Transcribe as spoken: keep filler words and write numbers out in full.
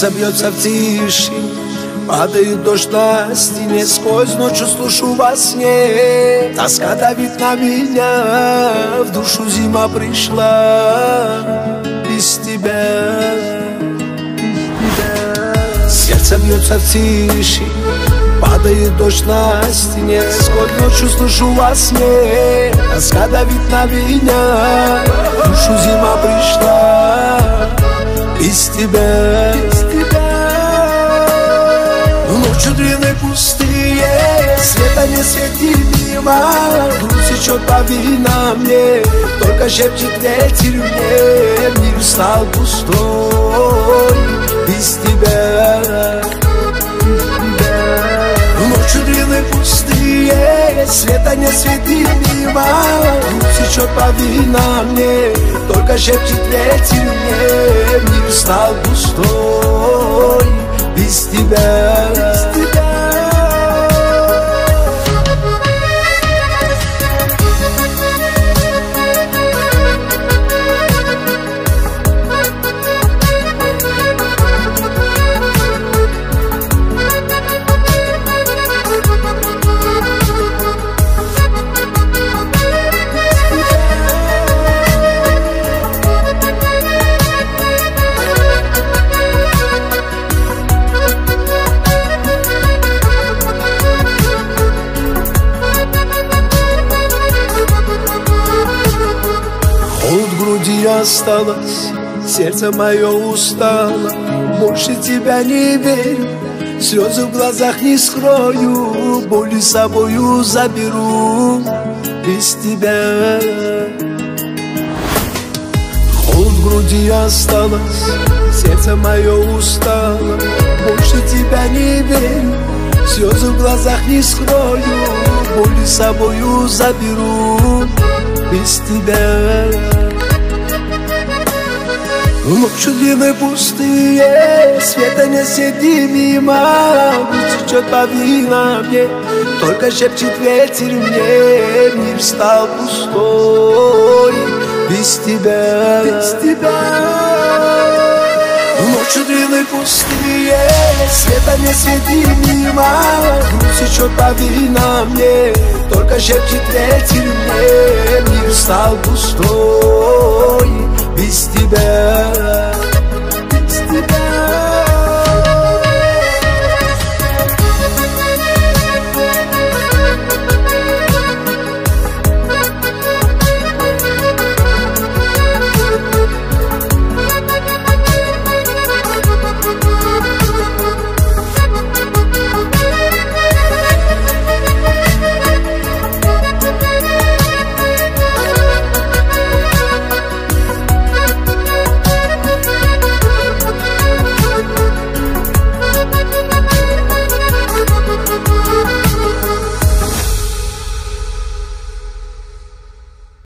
Сердце бьется в тиши, падает дождь на стене, сквозь ночью слышу во сне. Тоска давит на меня, в душу зима пришла. Без тебя, без тебя. Сердце бьется в тиши, падает дождь на стене, сквозь ночью слышу во сне. Тоска давит на меня, в душу зима пришла. Без тебя, без тебя. Ночью длинной пустые, света не свети мимо. Грудь течет по винам мне, только шепчет ветер мне. Мир стал пустой без тебя. Ночью длинной пустые, света не свети мимо. Грудь течет по винам мне, только шепчет ветер мне. Мир стал пустой без тебя, без тебя. Холод в груди осталось, сердце мое устало. Больше тебя не верю, слезы в глазах не скрою. Боль с собою заберу без тебя. Холод в груди осталось, сердце мое устало. Больше тебя не верю, слезы в глазах не скрою. Боль с собою заберу без тебя. Ночью длинной пустые, света не сиди мимо. Грудь течет по винам мне, только шепчет ветер мне. Мир стал пустой без тебя, без тебя. Ночью длинной пустые, света не свети мимо. Грудь течет по винам мне, только шепчет ветер мне. Мир стал пустой без тебя.